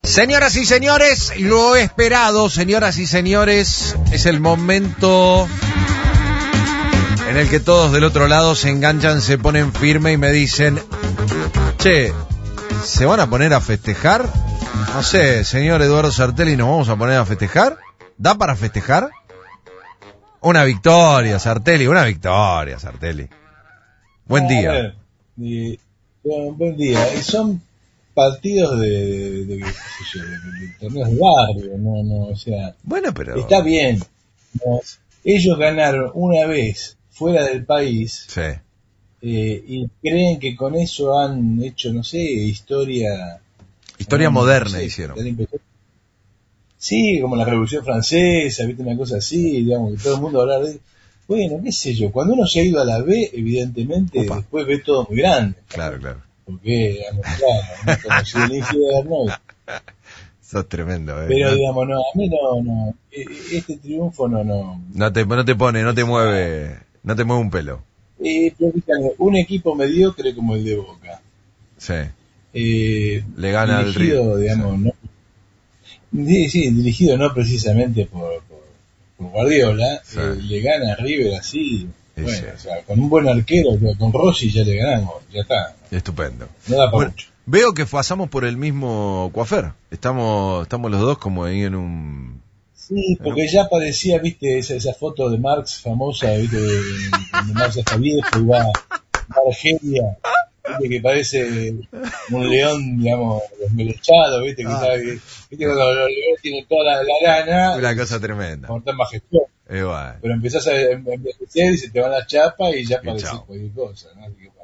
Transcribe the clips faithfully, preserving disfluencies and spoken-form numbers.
Señoras y señores, lo esperado, señoras y señores, es el momento en el que todos del otro lado se enganchan, se ponen firme y me dicen: che, ¿se van a poner a festejar? No sé, señor Eduardo Sartelli, ¿nos vamos a poner a festejar? ¿Da para festejar? Una victoria, Sartelli, una victoria, Sartelli. Buen día. A ver, y, bueno, buen día. Y son partidos de, de, de, de, qué sé yo, de, de, de torneos de barrio, no, no, o sea, bueno, pero está bien, ¿no? Ellos ganaron una vez fuera del país, sí. eh, y creen que con eso han hecho, no sé, historia, historia no, moderna, no sé, hicieron. Sí, como la Revolución Francesa, viste, una cosa así, digamos, que todo el mundo hablar de. Bueno, qué sé yo, cuando uno se ha ido a la B, evidentemente, Opa. Después ve todo muy grande. Claro, claro. Porque, digamos, claro, no conocí el infierno. Sos tremendo, eh. Pero, no, digamos, no, a mí no, no, este triunfo no, no. no te, no te pone, no te mueve, no te mueve un pelo. Eh, pero, un equipo mediocre como el de Boca. Sí. Eh, Le gana al dirigido, River. digamos, Sí. no. Sí, sí, dirigido no precisamente por, por, por Guardiola, Sí. eh, le gana a River así. Sí, Bueno, sí. o sea, con un buen arquero, con Rossi ya le ganamos, ya está. Estupendo. No da para Bueno, mucho. veo que pasamos por el mismo coafer. Estamos, estamos los dos como ahí en un... Sí, porque ya parecía, viste, esa, esa foto de Marx famosa, viste, de, de Marx está viejo y va a Argelia, viste, que parece un león, digamos, desmelechado, viste, que Ah. sabe, viste, cuando los leones tienen toda la, la lana. Una cosa tremenda. Con tan majestuosa. Igual. Pero empezás a envejecer y se te van las chapas y ya Y parece chao. cualquier cosa, ¿no? Así que, bueno.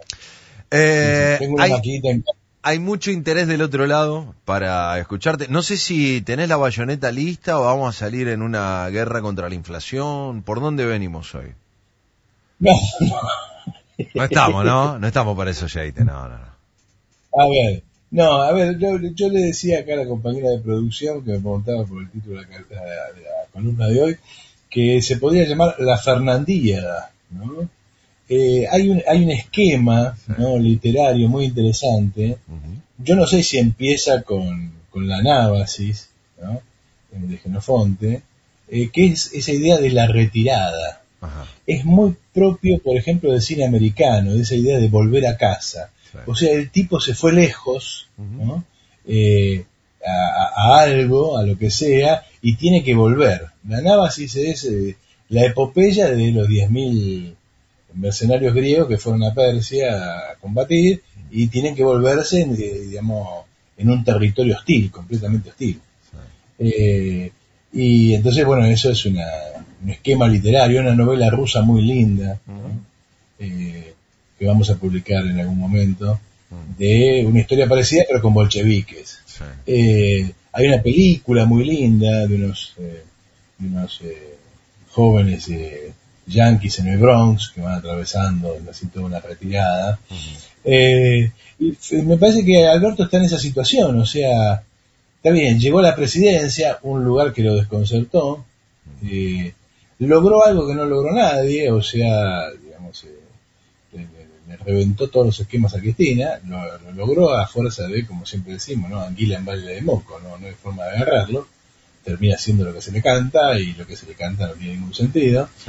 Eh, Sí, sí, tengo una hay, maquinita en casa. hay mucho interés del otro lado para escucharte. No sé si tenés la bayoneta lista o vamos a salir en una guerra contra la inflación. ¿Por dónde venimos hoy? No, no. No estamos, ¿no? No estamos para eso, Yeite. No, no, no. A ver, no, a ver, yo, yo le decía acá a la compañera de producción que me preguntaba por el título de la, de la, de la columna de hoy, que se podría llamar la Fernandíada, ¿no? Eh, hay un hay un esquema, ¿no?, literario muy interesante. Uh-huh. Yo no sé si empieza con, con la Nábasis, ¿no?, de Jenofonte, eh, que es esa idea de la retirada. Ajá. Es muy propio, por ejemplo, del cine americano, de esa idea de volver a casa. Sí. O sea, el tipo se fue lejos, Uh-huh. ¿no?, eh, a, a algo, a lo que sea, y tiene que volver. La Nábasis es eh, la epopeya de los diez mil mercenarios griegos que fueron a Persia a combatir y tienen que volverse en, eh, digamos, en un territorio hostil, completamente hostil. Sí. Eh, y entonces, bueno, eso es una, un esquema literario, una novela rusa muy linda, ¿no?, Uh-huh. eh, que vamos a publicar en algún momento, Uh-huh. de una historia parecida pero con bolcheviques. Sí. Eh, hay una película muy linda de unos, eh, de unos eh, jóvenes eh, yanquis en el Bronx que van atravesando así toda una retirada. Uh-huh. Eh, y f- me parece que Alberto está en esa situación, o sea, está bien, llegó a la presidencia, un lugar que lo desconcertó, eh, logró algo que no logró nadie, o sea, digamos, eh, le, le- le reventó todos los esquemas a Cristina, lo, lo logró a fuerza de, como siempre decimos, ¿no?, anguila en baile de moco, no, no hay forma de agarrarlo, termina haciendo lo que se le canta y lo que se le canta no tiene ningún sentido. Sí.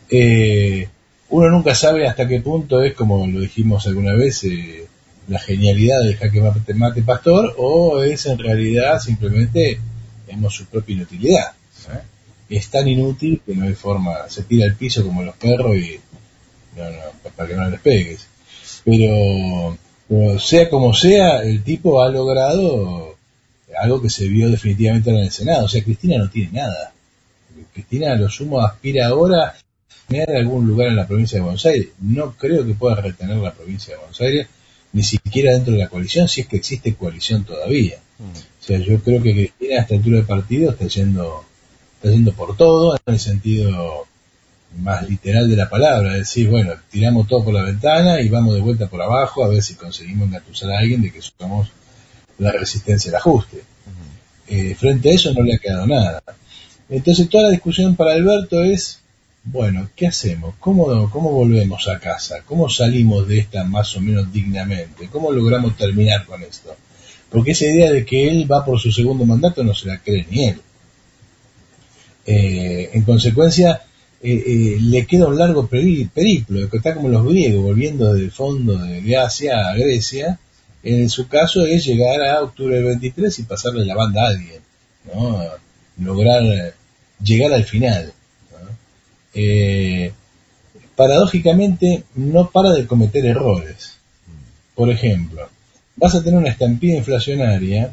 Eh, uno nunca sabe hasta qué punto es, como lo dijimos alguna vez, eh, la genialidad del jaque mate, mate pastor, o es en realidad simplemente, digamos, su propia inutilidad, ¿no? Es tan inútil que no hay forma, se tira al piso como los perros y no, no, para que no les pegues. Pero, pero sea como sea, el tipo ha logrado algo que se vio definitivamente en el Senado. O sea, Cristina no tiene nada. Cristina a lo sumo aspira ahora a tener algún lugar en la provincia de Buenos Aires. No creo que pueda retener la provincia de Buenos Aires, ni siquiera dentro de la coalición, si es que existe coalición todavía. O sea, yo creo que Cristina a esta altura del partido está yendo, está yendo por todo, en el sentido más literal de la palabra, es decir, bueno, tiramos todo por la ventana y vamos de vuelta por abajo a ver si conseguimos engatusar a alguien de que somos la resistencia al ajuste. Uh-huh. Eh, frente a eso no le ha quedado nada. Entonces toda la discusión para Alberto es, bueno, ¿qué hacemos? ¿Cómo, cómo volvemos a casa? ¿Cómo salimos de esta más o menos dignamente? ¿Cómo logramos terminar con esto? porque esa idea de que él va por su segundo mandato no se la cree ni él. Eh, en consecuencia, eh, eh, le queda un largo periplo, que está como los griegos, volviendo del fondo de, de Asia a Grecia. En su caso es llegar a octubre del veintitrés y pasarle la banda a alguien, ¿no? Lograr llegar al final, ¿no? Eh, paradójicamente no para de cometer errores. Por ejemplo, vas a tener una estampida inflacionaria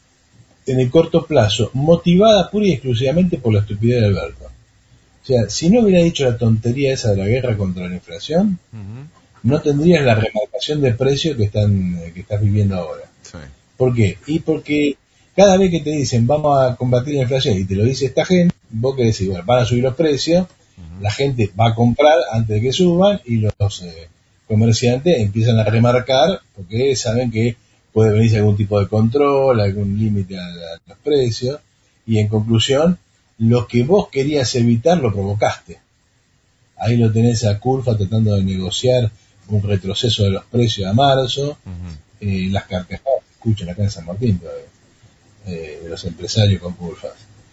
en el corto plazo, motivada pura y exclusivamente por la estupidez de Alberto. O sea, si no hubiera dicho la tontería esa de la guerra contra la inflación, uh-huh. no tendrías la remarcación de precios que están que estás viviendo ahora. Sí. ¿Por qué? Y porque cada vez que te dicen vamos a combatir la inflación y te lo dice esta gente, vos querés decir, bueno, van a subir los precios, uh-huh. la gente va a comprar antes de que suban y los eh, comerciantes empiezan a remarcar porque saben que puede venirse algún tipo de control, algún límite a, a los precios, y en conclusión, lo que vos querías evitar lo provocaste. Ahí lo tenés a Culfa tratando de negociar un retroceso de los precios a marzo, uh-huh. eh, las carcajadas que escuchan acá en San Martín todavía, eh, de los empresarios con Culfa.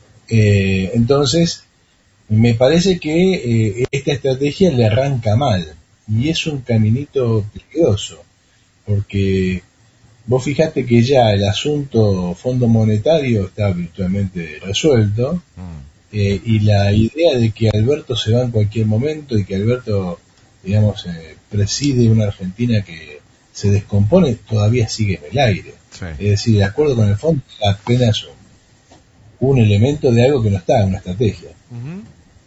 Eh, entonces, me parece que eh, esta estrategia le arranca mal, y es un caminito peligroso, porque vos fijate que ya el asunto Fondo Monetario está virtualmente resuelto, mm. eh, y la idea de que Alberto se va en cualquier momento y que Alberto, digamos, eh, preside una Argentina que se descompone todavía sigue en el aire. Sí. Es decir, de acuerdo con el fondo, es apenas un, un elemento de algo que no está, una estrategia. Uh-huh.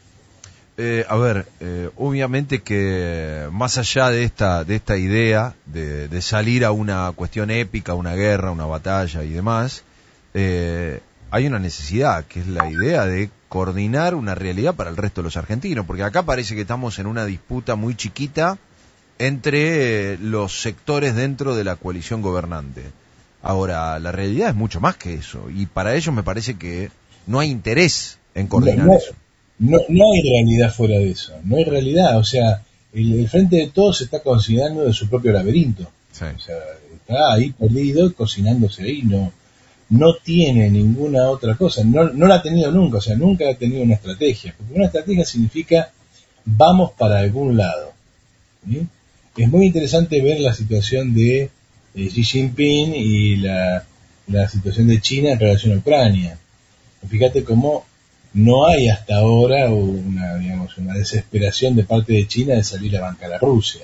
Eh, a ver, eh, obviamente que más allá de esta de esta idea de, de salir a una cuestión épica, una guerra, una batalla y demás, eh, hay una necesidad, que es la idea de coordinar una realidad para el resto de los argentinos, porque acá parece que estamos en una disputa muy chiquita entre eh, los sectores dentro de la coalición gobernante. Ahora, la realidad es mucho más que eso, y para ello me parece que no hay interés en coordinar no, no. eso. No, no hay realidad fuera de eso, no hay realidad, o sea, el, el Frente de Todos se está cocinando de su propio laberinto, sí. O sea, está ahí perdido, cocinándose ahí, no no tiene ninguna otra cosa, no, no la ha tenido nunca, o sea, nunca ha tenido una estrategia, porque una estrategia significa vamos para algún lado, ¿sí? Es muy interesante ver la situación de eh, Xi Jinping y la, la situación de China en relación a Ucrania. Fíjate cómo no hay hasta ahora una, digamos, una desesperación de parte de China de salir a bancar a Rusia.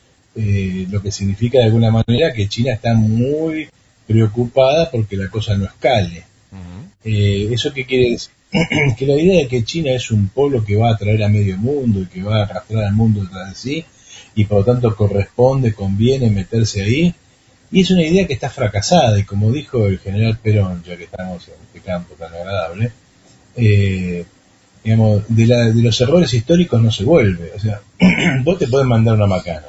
Eh, lo que significa de alguna manera que China está muy preocupada porque la cosa no escale. Uh-huh. Eh, ¿Eso qué quiere decir? Que la idea de que China es un polo que va a atraer a medio mundo y que va a arrastrar al mundo detrás de sí, y por lo tanto corresponde, conviene meterse ahí, y es una idea que está fracasada, y como dijo el general Perón, ya que estamos en este campo tan agradable, Eh, digamos, de, la, de los errores históricos no se vuelve. O sea, vos te podés mandar una macana,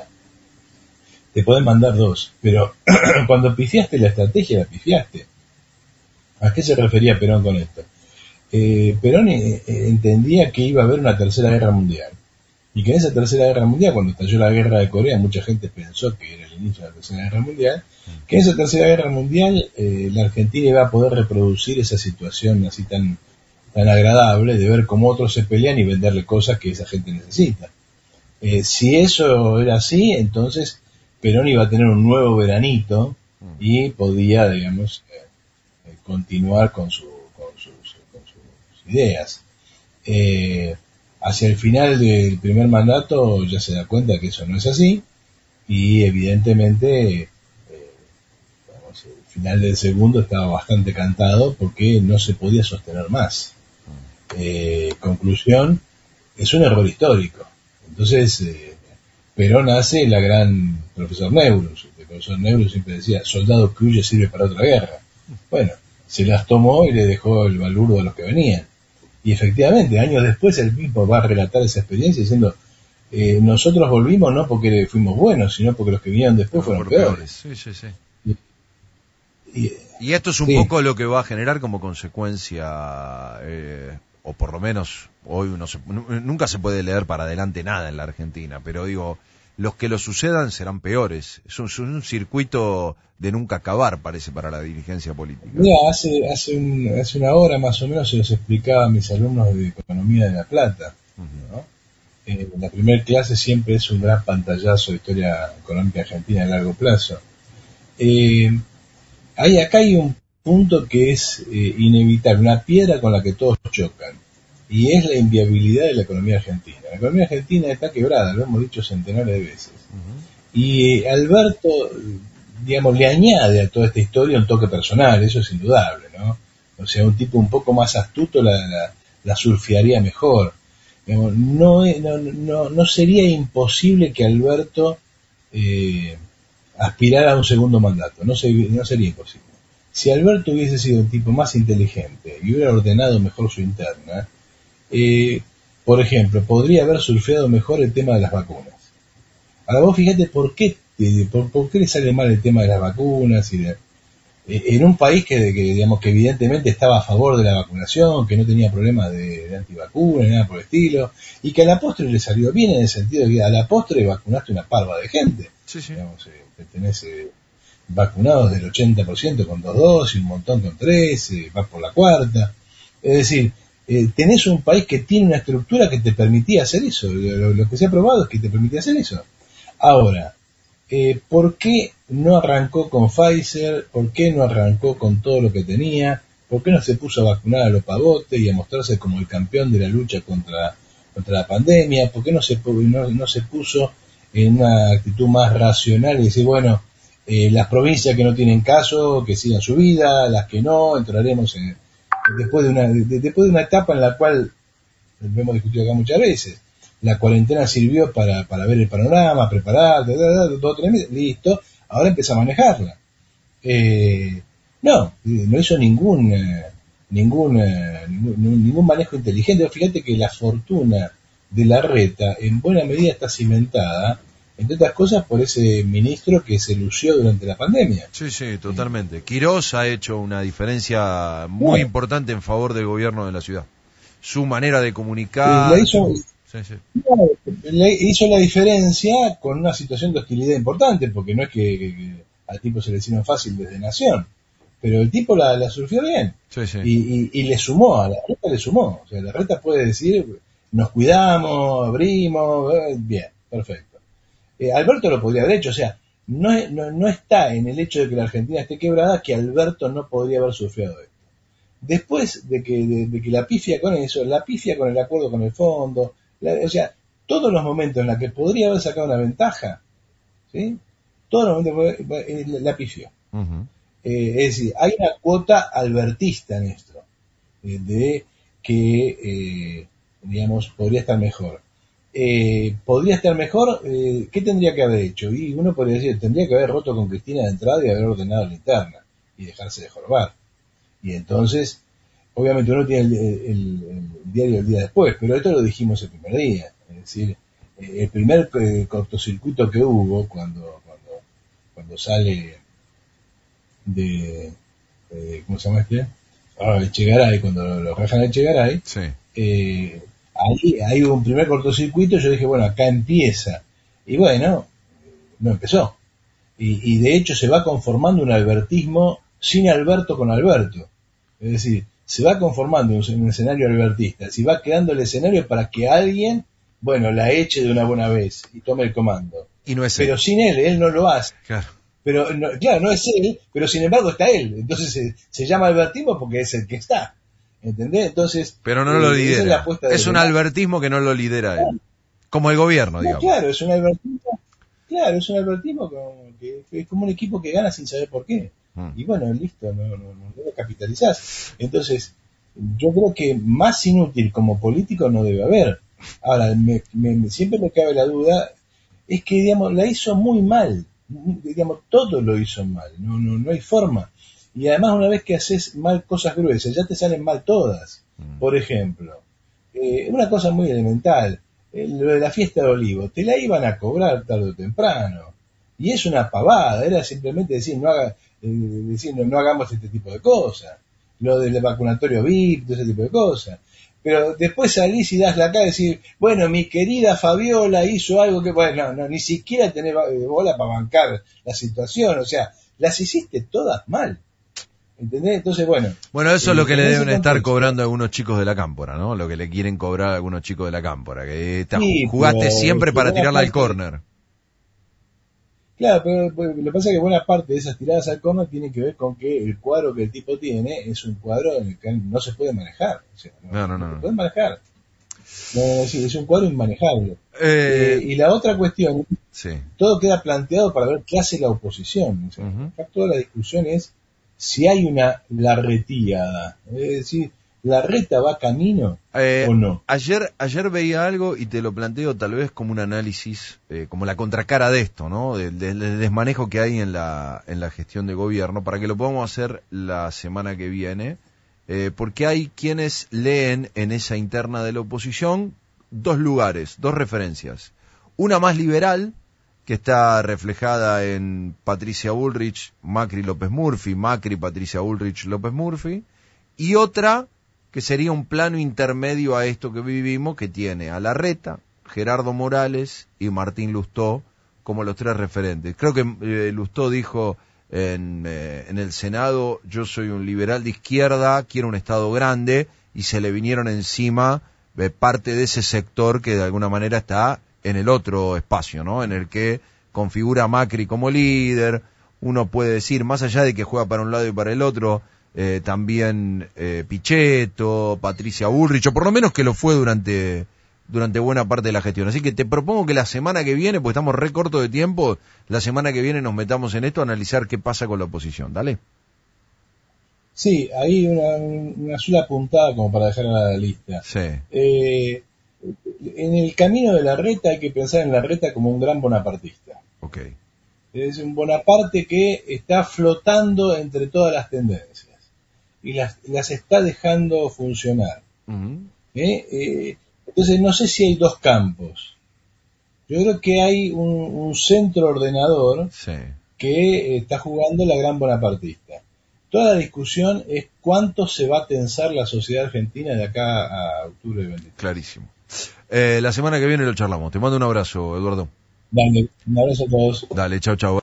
te podés mandar dos, pero cuando pifiaste la estrategia, la pifiaste. ¿A qué se refería Perón con esto? Eh, Perón eh, entendía que iba a haber una tercera guerra mundial, y que en esa tercera guerra mundial, cuando estalló la guerra de Corea, mucha gente pensó que era el inicio de la tercera guerra mundial, que en esa tercera guerra mundial eh, la Argentina iba a poder reproducir esa situación así tan tan agradable de ver cómo otros se pelean y venderle cosas que esa gente necesita. Eh, si eso era así, entonces Perón iba a tener un nuevo veranito y podía, digamos, eh, continuar con, su, con, sus, con sus ideas. Eh, hacia el final del primer mandato ya se da cuenta que eso no es así, y evidentemente eh, digamos, el final del segundo estaba bastante cantado porque no se podía sostener más. Eh, conclusión, es un error histórico. Entonces eh, Perón hace la gran profesor Neurus. El profesor Neurus siempre decía, soldado que huye sirve para otra guerra. Bueno, se las tomó y le dejó el balurdo a los que venían, y efectivamente años después él mismo va a relatar esa experiencia diciendo, eh, nosotros volvimos no porque fuimos buenos, sino porque los que vinieron después fueron peores. Sí, sí, sí. Y, y, y esto es un sí. poco lo que va a generar como consecuencia eh, o por lo menos hoy no se, nunca se puede leer para adelante nada en la Argentina, pero digo, los que lo sucedan serán peores. Es un, es un circuito de nunca acabar, parece, para la dirigencia política. Mira, hace, hace, un, hace una hora más o menos se los explicaba a mis alumnos de Economía de La Plata, ¿no? Eh, la primera clase siempre es un gran pantallazo de historia económica argentina a largo plazo. Eh, hay, acá hay un punto que es eh, inevitable, una piedra con la que todos chocan, y es la inviabilidad de la economía argentina. La economía argentina está quebrada, lo hemos dicho centenares de veces. Uh-huh. Y eh, Alberto, digamos, le añade a toda esta historia un toque personal, eso es indudable, ¿no? O sea, un tipo un poco más astuto la, la, la surfearía mejor. Digamos, no, no, no, no sería imposible que Alberto eh, aspirara a un segundo mandato, no, se, no sería imposible. Si Alberto hubiese sido un tipo más inteligente y hubiera ordenado mejor su interna, eh, por ejemplo, podría haber surfeado mejor el tema de las vacunas. Ahora vos fíjate por qué, eh, por, por qué le sale mal el tema de las vacunas y de, eh, en un país que, que digamos que evidentemente estaba a favor de la vacunación, que no tenía problemas de, de antivacunas, nada por el estilo, y que a la postre le salió bien en el sentido de que a la postre vacunaste una parva de gente. Sí, sí. Digamos, eh, tenés eh, vacunados del ochenta por ciento con dos dosis, un montón con tres, eh, vas por la cuarta. Es decir, eh, tenés un país que tiene una estructura que te permitía hacer eso. Lo, lo que se ha probado es que te permitía hacer eso. Ahora, eh, ¿por qué no arrancó con Pfizer? ¿Por qué no arrancó con todo lo que tenía? ¿Por qué no se puso a vacunar a los pavotes y a mostrarse como el campeón de la lucha contra, contra la pandemia? ¿Por qué no se, no, no se puso en una actitud más racional y decir, bueno, eh, las provincias que no tienen caso, que sigan su vida, las que no, entraremos en, después de una de, después de una etapa en la cual, lo hemos discutido acá muchas veces, la cuarentena sirvió para, para ver el panorama, preparar, todo, listo, ahora empieza a manejarla. Eh, no, no hizo ningún, eh, ningún, eh, ningún, ningún manejo inteligente. Fíjate que la fortuna de Larreta en buena medida está cimentada, entre otras cosas, por ese ministro que se lució durante la pandemia. Sí, sí, totalmente. Quirós ha hecho una diferencia muy bueno. importante en favor del gobierno de la ciudad. Su manera de comunicar... Le hizo, sí, sí. le hizo la diferencia con una situación de hostilidad importante, porque no es que, que, que al tipo se le hicieron fácil desde Nación, pero el tipo la, la surfió bien. Sí, sí. Y, y, y le sumó, a la Reta le sumó. O sea, la Reta puede decir, nos cuidamos, abrimos, eh, bien, perfecto. Eh, Alberto lo podría haber hecho, o sea, no, no, no está en el hecho de que la Argentina esté quebrada que Alberto no podría haber surfeado esto. Después de que, de, de que la pifia con eso, la pifia con el acuerdo con el fondo, la, o sea, todos los momentos en los que podría haber sacado una ventaja, ¿sí? Todos los momentos eh, la, la pifió. Uh-huh. Eh, es decir, hay una cuota albertista en esto, eh, de que, eh, digamos, podría estar mejor. Eh, podría estar mejor, eh, ¿qué tendría que haber hecho? Y uno podría decir, tendría que haber roto con Cristina de entrada y haber ordenado la interna y dejarse de jorobar. Y entonces, obviamente uno tiene el, el, el diario el día después, pero esto lo dijimos el primer día. Es decir, el primer eh, cortocircuito que hubo cuando cuando, cuando sale de, eh, ¿cómo se llama este? Ah, el Chegaray, cuando lo, lo rajan el Chegaray, sí. eh, ahí, ahí hubo un primer cortocircuito, yo dije, bueno, acá empieza. Y bueno, no empezó. Y, y de hecho se va conformando un albertismo sin Alberto con Alberto. Es decir, se va conformando un, un escenario albertista, se va creando el escenario para que alguien, bueno, la eche de una buena vez y tome el comando. Y no es pero él. sin él, él no lo hace. Claro. Pero, no, claro, no es él, pero sin embargo está él. Entonces se, se llama albertismo porque es el que está. ¿Entendés? Entonces... Pero no lo eh, lidera. Es, la apuesta de es un albertismo que no lo lidera él. Como el gobierno, no, digamos. Claro, es un albertismo, claro, es un albertismo como, que, que es como un equipo que gana sin saber por qué. Mm. Y bueno, listo, no, no, no lo capitalizás. Entonces, yo creo que más inútil como político no debe haber. Ahora, me, me, siempre me cabe la duda, es que, digamos, la hizo muy mal. Digamos, todo lo hizo mal, no, no, no hay forma. Y además, una vez que haces mal cosas gruesas, ya te salen mal todas. Mm. Por ejemplo, eh, una cosa muy elemental, eh, lo de la fiesta de Olivo, te la iban a cobrar tarde o temprano. Y es una pavada, era simplemente decir, no haga, eh, decir, no, no hagamos este tipo de cosas. Lo del vacunatorio V I P, todo ese tipo de cosas. pero después salís y das la cara y decís, bueno, mi querida Fabiola hizo algo que, bueno, no, no ni siquiera tenés bola para bancar la situación, o sea, las hiciste todas mal. ¿Entendés? Entonces, bueno. Bueno, eso es lo que le deben estar contexto, cobrando a algunos chicos de la cámpora, ¿no? Lo que le quieren cobrar a algunos chicos de la cámpora, que te sí, jugaste pero, siempre para tirarla parte, al córner. Claro, pero, pero lo que pasa es que buena parte de esas tiradas al córner tiene que ver con que el cuadro que el tipo tiene es un cuadro en el que no se puede manejar. O sea, no, no, no, no. no no. se puede manejar. No, es, es un cuadro inmanejable. Eh, eh, y la otra cuestión, sí. todo queda planteado para ver qué hace la oposición. O sea, uh-huh. acá toda la discusión es si hay una larretíada. Es decir, ¿la reta va camino eh, o no? Ayer, ayer veía algo y te lo planteo tal vez como un análisis, eh, como la contracara de esto, ¿no? Del, del, del desmanejo que hay en la, en la gestión de gobierno, para que lo podamos hacer la semana que viene, eh, porque hay quienes leen en esa interna de la oposición dos lugares, dos referencias. Una más liberal, que está reflejada en Patricia Bullrich, Macri López Murphy, Macri Patricia Bullrich López Murphy, y otra que sería un plano intermedio a esto que vivimos, que tiene a Larreta, Gerardo Morales y Martín Lustó como los tres referentes. Creo que eh, Lustó dijo en, eh, en el Senado, yo soy un liberal de izquierda, quiero un Estado grande, y se le vinieron encima eh, parte de ese sector que de alguna manera está en el otro espacio, ¿no? En el que configura a Macri como líder. Uno puede decir, más allá de que juega para un lado y para el otro, eh, también eh, Pichetto, Patricia Bullrich, o por lo menos que lo fue durante durante buena parte de la gestión. Así que te propongo que la semana que viene, porque estamos re corto de tiempo, la semana que viene nos metamos en esto a analizar qué pasa con la oposición. ¿Dale? Sí, ahí una, una sola puntada como para dejar a la lista. Sí. Eh, en el camino de Larreta hay que pensar en Larreta como un gran bonapartista. Okay. Es un Bonaparte que está flotando entre todas las tendencias y las, las está dejando funcionar. Uh-huh. ¿Eh? Eh, entonces no sé si hay dos campos. Yo creo que hay un, un centro ordenador sí. que está jugando la gran bonapartista. Toda la discusión es cuánto se va a tensar la sociedad argentina de acá a octubre del veintitrés. Clarísimo. Eh, la semana que viene lo charlamos. Te mando un abrazo, Eduardo. Dale, un abrazo a todos. Dale, chau, chau.